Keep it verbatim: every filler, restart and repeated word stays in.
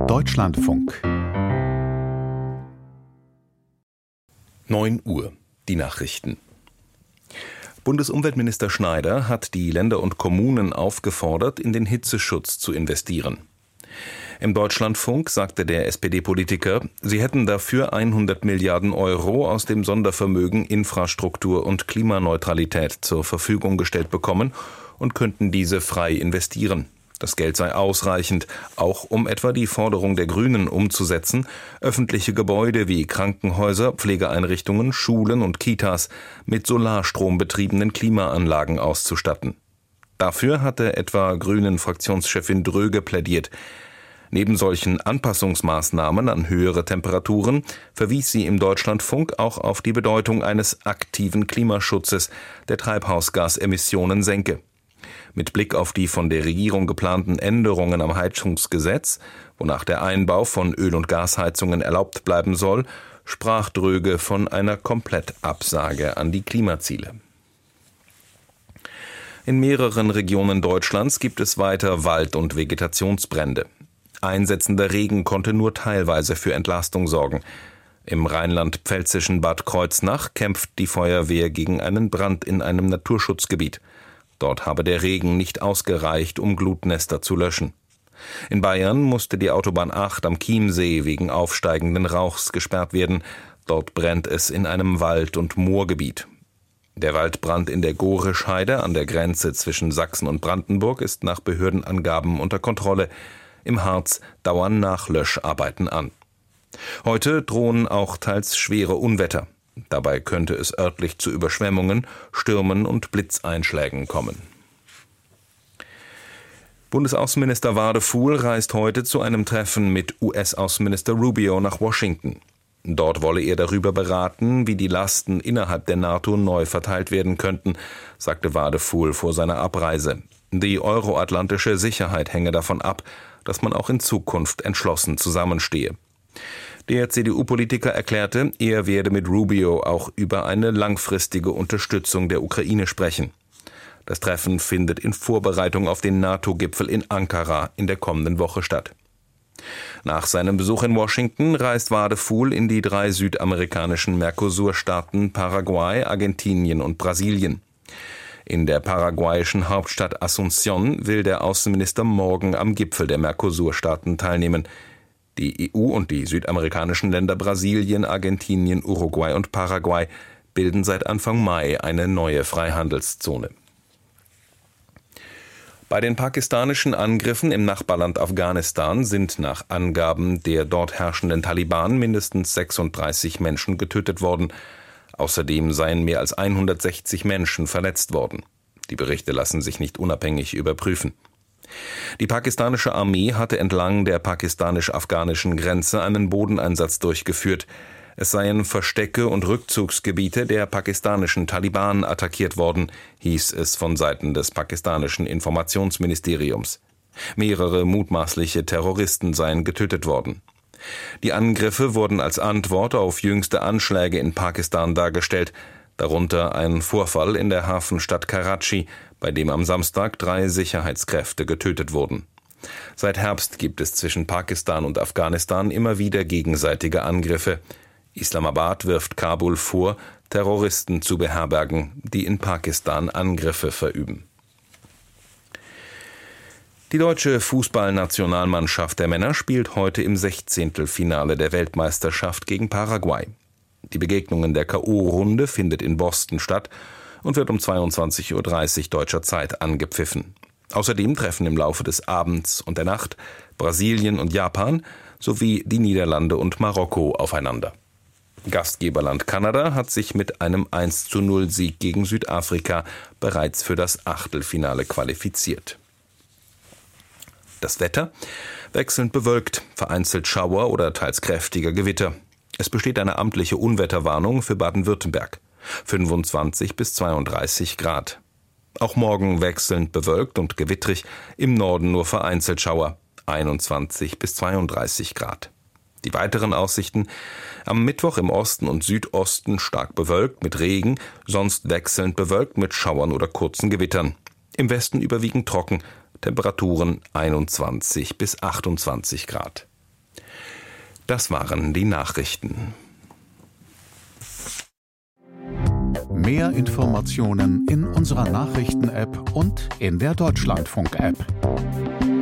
Deutschlandfunk. neun Uhr, die Nachrichten. Bundesumweltminister Schneider hat die Länder und Kommunen aufgefordert, in den Hitzeschutz zu investieren. Im Deutschlandfunk sagte der S P D-Politiker, sie hätten dafür hundert Milliarden Euro aus dem Sondervermögen Infrastruktur und Klimaneutralität zur Verfügung gestellt bekommen und könnten diese frei investieren. Das Geld sei ausreichend, auch um etwa die Forderung der Grünen umzusetzen, öffentliche Gebäude wie Krankenhäuser, Pflegeeinrichtungen, Schulen und Kitas mit Solarstrom betriebenen Klimaanlagen auszustatten. Dafür hatte etwa Grünen-Fraktionschefin Dröge plädiert. Neben solchen Anpassungsmaßnahmen an höhere Temperaturen verwies sie im Deutschlandfunk auch auf die Bedeutung eines aktiven Klimaschutzes, der Treibhausgasemissionen senke. Mit Blick auf die von der Regierung geplanten Änderungen am Heizungsgesetz, wonach der Einbau von Öl- und Gasheizungen erlaubt bleiben soll, sprach Dröge von einer Komplettabsage an die Klimaziele. In mehreren Regionen Deutschlands gibt es weiter Wald- und Vegetationsbrände. Einsetzender Regen konnte nur teilweise für Entlastung sorgen. Im rheinland-pfälzischen Bad Kreuznach kämpft die Feuerwehr gegen einen Brand in einem Naturschutzgebiet. Dort habe der Regen nicht ausgereicht, um Glutnester zu löschen. In Bayern musste die Autobahn acht am Chiemsee wegen aufsteigenden Rauchs gesperrt werden. Dort brennt es in einem Wald- und Moorgebiet. Der Waldbrand in der Gorescheide an der Grenze zwischen Sachsen und Brandenburg ist nach Behördenangaben unter Kontrolle. Im Harz dauern Nachlöscharbeiten an. Heute drohen auch teils schwere Unwetter. Dabei könnte es örtlich zu Überschwemmungen, Stürmen und Blitzeinschlägen kommen. Bundesaußenminister Wadefuhl reist heute zu einem Treffen mit U S-Außenminister Rubio nach Washington. Dort wolle er darüber beraten, wie die Lasten innerhalb der NATO neu verteilt werden könnten, sagte Wadefuhl vor seiner Abreise. Die euroatlantische Sicherheit hänge davon ab, dass man auch in Zukunft entschlossen zusammenstehe. Der C D U-Politiker erklärte, er werde mit Rubio auch über eine langfristige Unterstützung der Ukraine sprechen. Das Treffen findet in Vorbereitung auf den NATO-Gipfel in Ankara in der kommenden Woche statt. Nach seinem Besuch in Washington reist Wadefuhl in die drei südamerikanischen Mercosur-Staaten Paraguay, Argentinien und Brasilien. In der paraguayischen Hauptstadt Asunción will der Außenminister morgen am Gipfel der Mercosur-Staaten teilnehmen. Die E U und die südamerikanischen Länder Brasilien, Argentinien, Uruguay und Paraguay bilden seit Anfang Mai eine neue Freihandelszone. Bei den pakistanischen Angriffen im Nachbarland Afghanistan sind nach Angaben der dort herrschenden Taliban mindestens sechsunddreißig Menschen getötet worden. Außerdem seien mehr als hundertsechzig Menschen verletzt worden. Die Berichte lassen sich nicht unabhängig überprüfen. Die pakistanische Armee hatte entlang der pakistanisch-afghanischen Grenze einen Bodeneinsatz durchgeführt. Es seien Verstecke und Rückzugsgebiete der pakistanischen Taliban attackiert worden, hieß es von Seiten des pakistanischen Informationsministeriums. Mehrere mutmaßliche Terroristen seien getötet worden. Die Angriffe wurden als Antwort auf jüngste Anschläge in Pakistan dargestellt, darunter ein Vorfall in der Hafenstadt Karachi, bei dem am Samstag drei Sicherheitskräfte getötet wurden. Seit Herbst gibt es zwischen Pakistan und Afghanistan immer wieder gegenseitige Angriffe. Islamabad wirft Kabul vor, Terroristen zu beherbergen, die in Pakistan Angriffe verüben. Die deutsche Fußballnationalmannschaft der Männer spielt heute im Sechzehntelfinale der Weltmeisterschaft gegen Paraguay. Die Begegnung der K O-Runde findet in Boston statt und wird um zweiundzwanzig Uhr dreißig deutscher Zeit angepfiffen. Außerdem treffen im Laufe des Abends und der Nacht Brasilien und Japan sowie die Niederlande und Marokko aufeinander. Gastgeberland Kanada hat sich mit einem eins zu null Sieg gegen Südafrika bereits für das Achtelfinale qualifiziert. Das Wetter: wechselnd bewölkt, vereinzelt Schauer oder teils kräftiger Gewitter. Es besteht eine amtliche Unwetterwarnung für Baden-Württemberg. fünfundzwanzig bis zweiunddreißig Grad. Auch morgen wechselnd bewölkt und gewittrig, im Norden nur vereinzelt Schauer, einundzwanzig bis zweiunddreißig Grad. Die weiteren Aussichten: am Mittwoch im Osten und Südosten stark bewölkt mit Regen, sonst wechselnd bewölkt mit Schauern oder kurzen Gewittern. Im Westen überwiegend trocken, Temperaturen einundzwanzig bis achtundzwanzig Grad. Das waren die Nachrichten. Mehr Informationen in unserer Nachrichten-App und in der Deutschlandfunk-App.